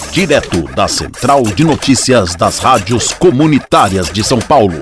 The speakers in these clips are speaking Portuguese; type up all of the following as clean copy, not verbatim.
direto da Central de Notícias das Rádios Comunitárias de São Paulo.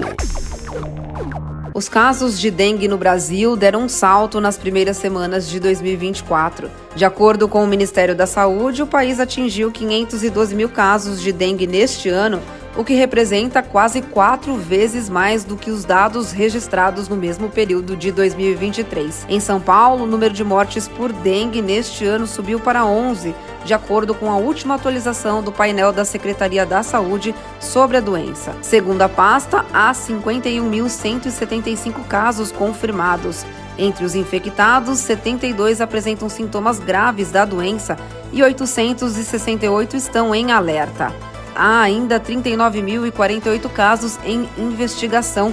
Os casos de dengue no Brasil deram um salto nas primeiras semanas de 2024. De acordo com o Ministério da Saúde, o país atingiu 512 mil casos de dengue neste ano, o que representa quase 4 vezes mais do que os dados registrados no mesmo período de 2023. Em São Paulo, o número de mortes por dengue neste ano subiu para 11, de acordo com a última atualização do painel da Secretaria da Saúde sobre a doença. Segundo a pasta, há 51.175 casos confirmados. Entre os infectados, 72 apresentam sintomas graves da doença e 868 estão em alerta. Há ainda 39.048 casos em investigação,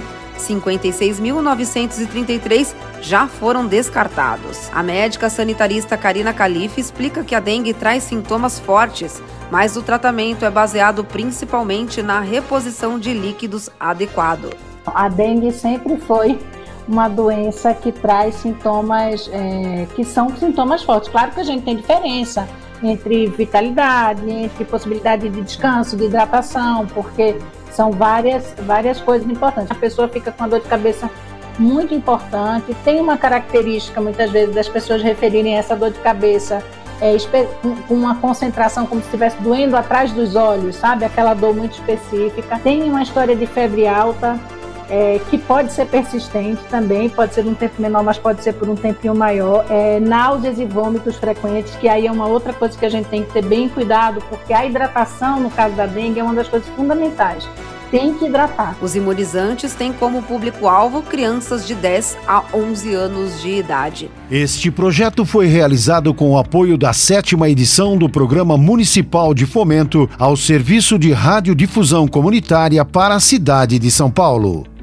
56.933 já foram descartados. A médica sanitarista Karina Calife explica que a dengue traz sintomas fortes, mas o tratamento é baseado principalmente na reposição de líquidos adequado. A dengue sempre foi uma doença que traz sintomas que são sintomas fortes. Claro que a gente tem diferença entre vitalidade, entre possibilidade de descanso, de hidratação, porque são várias coisas importantes. A pessoa fica com a dor de cabeça muito importante. Tem uma característica, muitas vezes, das pessoas referirem essa dor de cabeça com uma concentração como se estivesse doendo atrás dos olhos, sabe? Aquela dor muito específica. Tem uma história de febre alta, que pode ser persistente também, pode ser um tempo menor, mas pode ser por um tempinho maior. Náuseas e vômitos frequentes, que aí é uma outra coisa que a gente tem que ter bem cuidado, porque a hidratação, no caso da dengue, é uma das coisas fundamentais. Tem que hidratar. Os imunizantes têm como público-alvo crianças de 10 a 11 anos de idade. Este projeto foi realizado com o apoio da 7ª edição do Programa Municipal de Fomento ao Serviço de Radiodifusão Comunitária para a cidade de São Paulo.